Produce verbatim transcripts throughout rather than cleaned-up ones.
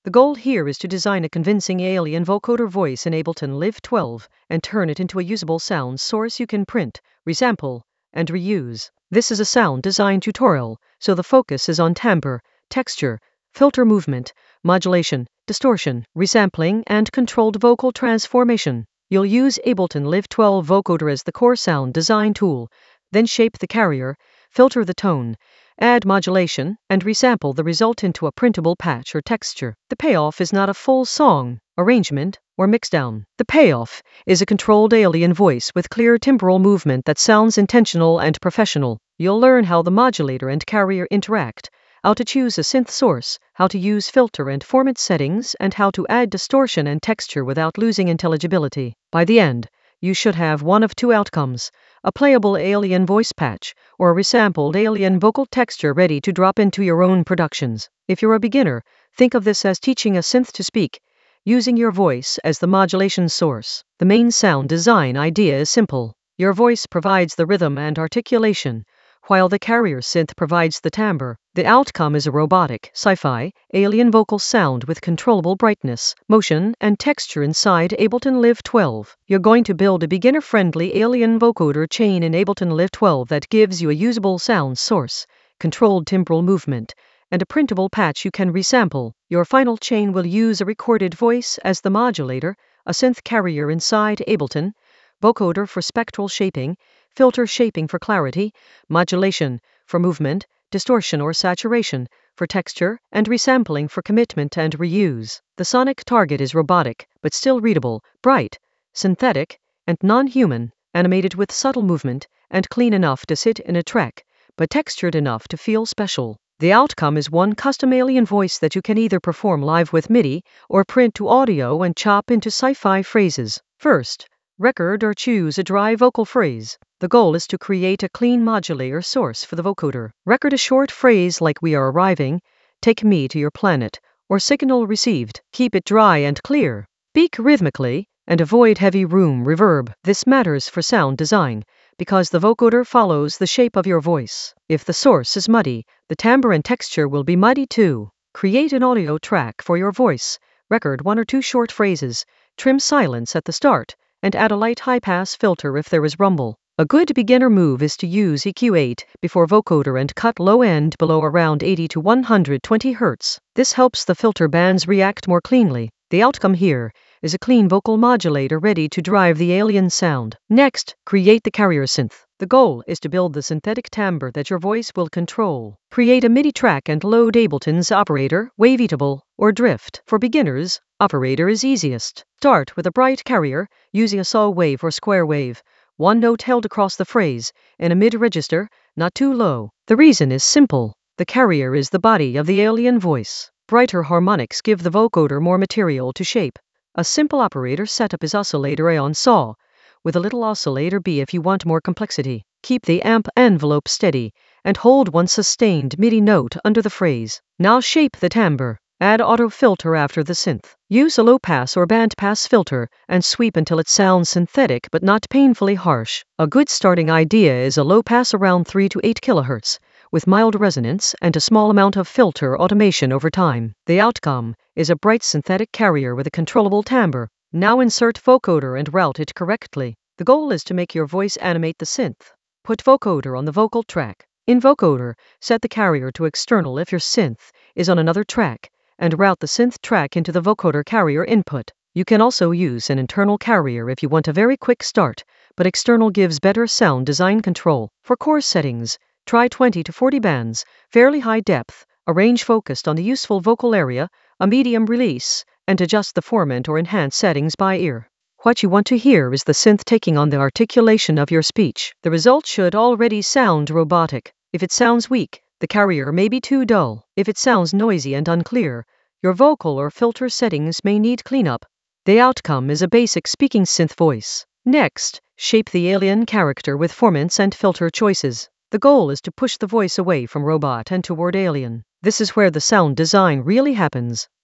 The goal here is to design a convincing alien vocoder voice in Ableton Live twelve and turn it into a usable sound source you can print, resample, and reuse. This is a sound design tutorial, so the focus is on timbre, texture, filter movement, modulation, distortion, resampling, and controlled vocal transformation. You'll use Ableton Live twelve vocoder as the core sound design tool, then shape the carrier, filter the tone, add modulation, and resample the result into a printable patch or texture. The payoff is not a full song, arrangement, or mixdown. The payoff is a controlled alien voice with clear timbral movement that sounds intentional and professional. You'll learn how the modulator and carrier interact, how to choose a synth source, how to use filter and format settings, and how to add distortion and texture without losing intelligibility. By the end, you should have one of two outcomes: a playable alien voice patch, or a resampled alien vocal texture ready to drop into your own productions. If you're a beginner, think of this as teaching a synth to speak, using your voice as the modulation source. The main sound design idea is simple. Your voice provides the rhythm and articulation, while the carrier synth provides the timbre. The outcome is a robotic, sci-fi, alien vocal sound with controllable brightness, motion, and texture inside Ableton Live twelve. You're going to build a beginner-friendly alien vocoder chain in Ableton Live twelve that gives you a usable sound source, controlled timbral movement, and a printable patch you can resample. Your final chain will use a recorded voice as the modulator, a synth carrier inside Ableton, vocoder for spectral shaping, filter shaping for clarity, modulation for movement, distortion or saturation for texture, and resampling for commitment and reuse. The sonic target is robotic, but still readable, bright, synthetic, and non-human, animated with subtle movement, and clean enough to sit in a track, but textured enough to feel special. The outcome is one custom alien voice that you can either perform live with MIDI or print to audio and chop into sci-fi phrases. First, record or choose a dry vocal phrase. The goal is to create a clean modulator source for the vocoder. Record a short phrase like "We are arriving," "Take me to your planet," or "Signal received." Keep it dry and clear. Speak rhythmically and avoid heavy room reverb. This matters for sound design, because the vocoder follows the shape of your voice. If the source is muddy, the timbre and texture will be muddy too. Create an audio track for your voice. Record one or two short phrases. Trim silence at the start, and add a light high-pass filter if there is rumble. A good beginner move is to use E Q eight before vocoder and cut low end below around eighty to one hundred twenty hertz. This helps the filter bands react more cleanly. The outcome here is a clean vocal modulator ready to drive the alien sound. Next, create the carrier synth. The goal is to build the synthetic timbre that your voice will control. Create a MIDI track and load Ableton's operator, Waveatable, or Drift. For beginners, operator is easiest. Start with a bright carrier, using a saw wave or square wave. One note held across the phrase, in a mid-register, not too low. The reason is simple. The carrier is the body of the alien voice. Brighter harmonics give the vocoder more material to shape. A simple operator setup is oscillator A on saw, with a little oscillator B if you want more complexity. Keep the amp envelope steady, and hold one sustained MIDI note under the phrase. Now shape the timbre. Add auto filter after the synth. Use a low-pass or band-pass filter and sweep until it sounds synthetic but not painfully harsh. A good starting idea is a low-pass around three to eight kilohertz, with mild resonance and a small amount of filter automation over time. The outcome is a bright synthetic carrier with a controllable timbre. Now insert vocoder and route it correctly. The goal is to make your voice animate the synth. Put vocoder on the vocal track. In vocoder, set the carrier to external if your synth is on another track, and route the synth track into the vocoder carrier input. You can also use an internal carrier if you want a very quick start, but external gives better sound design control. For chorus settings, try twenty to forty bands, fairly high depth, a range focused on the useful vocal area, a medium release, and adjust the format or enhance settings by ear. What you want to hear is the synth taking on the articulation of your speech. The result should already sound robotic. If it sounds weak, the carrier may be too dull. If it sounds noisy and unclear, your vocal or filter settings may need cleanup. The outcome is a basic speaking synth voice. Next, shape the alien character with formants and filter choices. The goal is to push the voice away from robot and toward alien. This is where the sound design really happens.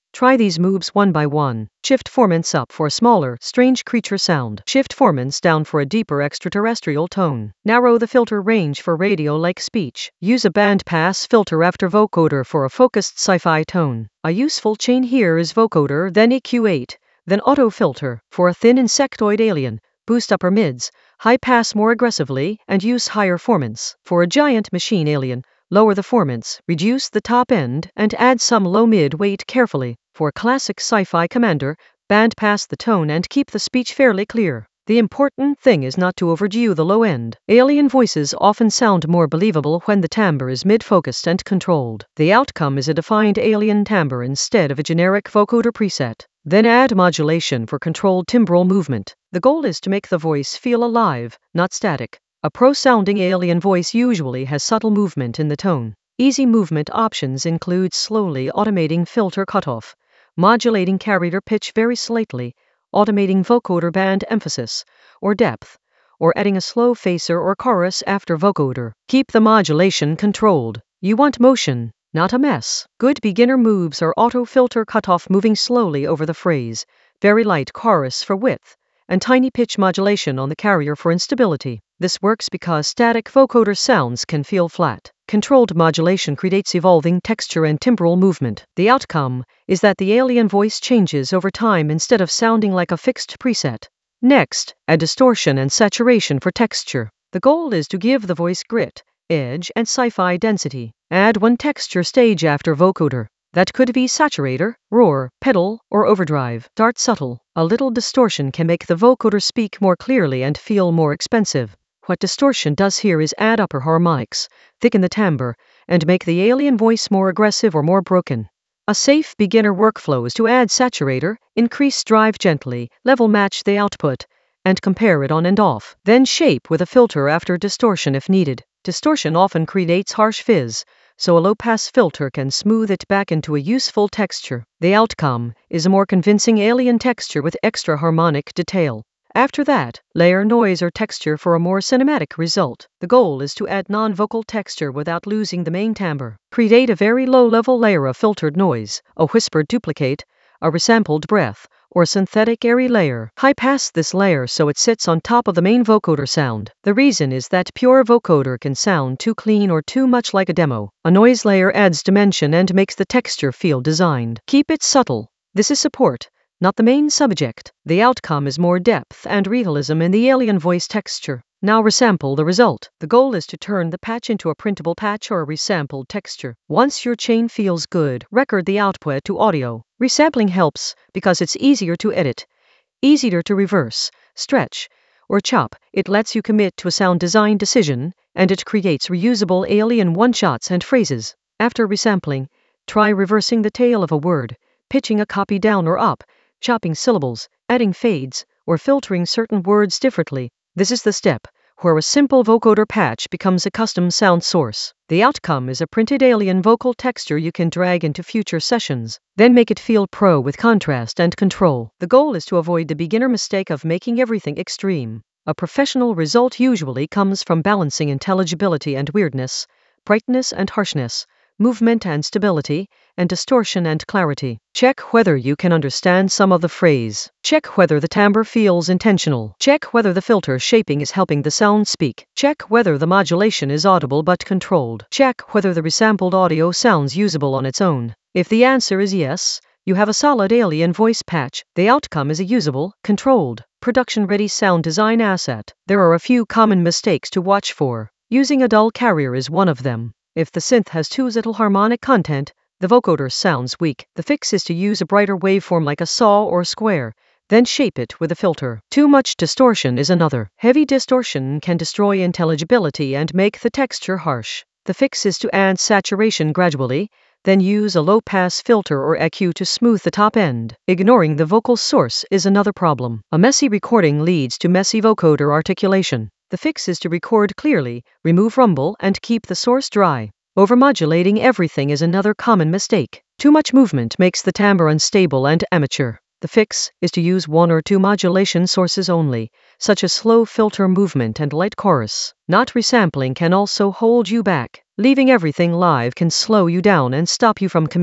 Try these moves one by one. Shift formants up for a smaller, strange creature sound. Shift formants down for a deeper extraterrestrial tone. Narrow the filter range for radio-like speech. Use a bandpass filter after vocoder for a focused sci-fi tone. A useful chain here is vocoder, then E Q eight, then autofilter. For a thin insectoid alien, boost upper mids, high pass more aggressively, and use higher formants. For a giant machine alien, lower the formants, reduce the top end, and add some low-mid weight carefully. For classic sci-fi commander, bandpass the tone and keep the speech fairly clear. The important thing is not to overdo the low end. Alien voices often sound more believable when the timbre is mid-focused and controlled. The outcome is a defined alien timbre instead of a generic vocoder preset. Then add modulation for controlled timbral movement. The goal is to make the voice feel alive, not static. A pro-sounding alien voice usually has subtle movement in the tone. Easy movement options include slowly automating filter cutoff, modulating carrier pitch very slightly, automating vocoder band emphasis or depth, or adding a slow phaser or chorus after vocoder. Keep the modulation controlled. You want motion, not a mess. Good beginner moves are auto filter cutoff moving slowly over the phrase, very light chorus for width, and tiny pitch modulation on the carrier for instability. This works because static vocoder sounds can feel flat. Controlled modulation creates evolving texture and timbral movement. The outcome is that the alien voice changes over time instead of sounding like a fixed preset. Next, add distortion and saturation for texture. The goal is to give the voice grit, edge, and sci-fi density. Add one texture stage after vocoder. That could be saturator, roar, pedal, or overdrive. Start subtle. A little distortion can make the vocoder speak more clearly and feel more expensive. What distortion does here is add upper harmonics, thicken the timbre, and make the alien voice more aggressive or more broken. A safe beginner workflow is to add saturator, increase drive gently, level match the output, and compare it on and off. Then shape with a filter after distortion if needed. Distortion often creates harsh fizz, so a low-pass filter can smooth it back into a useful texture. The outcome is a more convincing alien texture with extra harmonic detail. After that, layer noise or texture for a more cinematic result. The goal is to add non-vocal texture without losing the main timbre. Create a very low-level layer of filtered noise, a whispered duplicate, a resampled breath, or synthetic airy layer. High-pass this layer so it sits on top of the main vocoder sound. The reason is that pure vocoder can sound too clean or too much like a demo. A noise layer adds dimension and makes the texture feel designed. Keep it subtle. This is support, not the main subject. The outcome is more depth and realism in the alien voice texture. Now resample the result. The goal is to turn the patch into a printable patch or a resampled texture. Once your chain feels good, record the output to audio. Resampling helps because it's easier to edit, easier to reverse, stretch, or chop. It lets you commit to a sound design decision, and it creates reusable alien one-shots and phrases. After resampling, try reversing the tail of a word, pitching a copy down or up, chopping syllables, adding fades, or filtering certain words differently. This is the step where a simple vocoder patch becomes a custom sound source. The outcome is a printed alien vocal texture you can drag into future sessions. Then make it feel pro with contrast and control. The goal is to avoid the beginner mistake of making everything extreme. A professional result usually comes from balancing intelligibility and weirdness, brightness and harshness, movement and stability, and distortion and clarity. Check whether you can understand some of the phrase. Check whether the timbre feels intentional. Check whether the filter shaping is helping the sound speak. Check whether the modulation is audible but controlled. Check whether the resampled audio sounds usable on its own. If the answer is yes, you have a solid alien voice patch. The outcome is a usable, controlled, production-ready sound design asset. There are a few common mistakes to watch for. Using a dull carrier is one of them. If the synth has too little harmonic content, the vocoder sounds weak. The fix is to use a brighter waveform like a saw or square, then shape it with a filter. Too much distortion is another. Heavy distortion can destroy intelligibility and make the texture harsh. The fix is to add saturation gradually, then use a low-pass filter or E Q to smooth the top end. Ignoring the vocal source is another problem. A messy recording leads to messy vocoder articulation. The fix is to record clearly, remove rumble, and keep the source dry. Overmodulating everything is another common mistake. Too much movement makes the timbre unstable and amateur. The fix is to use one or two modulation sources only, such as slow filter movement and light chorus. Not resampling can also hold you back. Leaving everything live can slow you down and stop you from committing.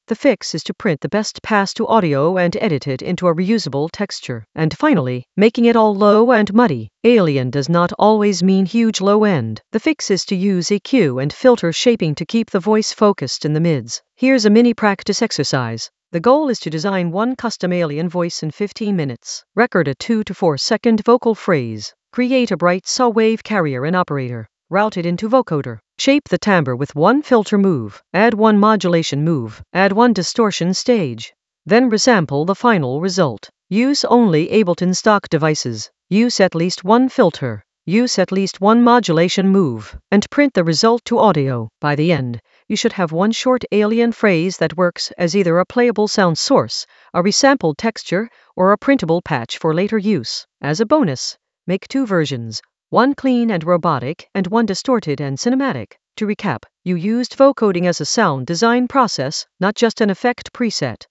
The fix is to print the best pass to audio and edit it into a reusable texture. And finally, making it all low and muddy. Alien does not always mean huge low end. The fix is to use E Q and filter shaping to keep the voice focused in the mids. Here's a mini practice exercise. The goal is to design one custom alien voice in fifteen minutes. Record a two to four second vocal phrase. Create a bright saw wave carrier and operator. Route it into vocoder. Shape the timbre with one filter move. Add one modulation move. Add one distortion stage. Then resample the final result. Use only Ableton stock devices. Use at least one filter. Use at least one modulation move. And print the result to audio. By the end, you should have one short alien phrase that works as either a playable sound source, a resampled texture, or a printable patch for later use. As a bonus, make two versions. One clean and robotic, and one distorted and cinematic. To recap, you used vocoding as a sound design process, not just an effect preset.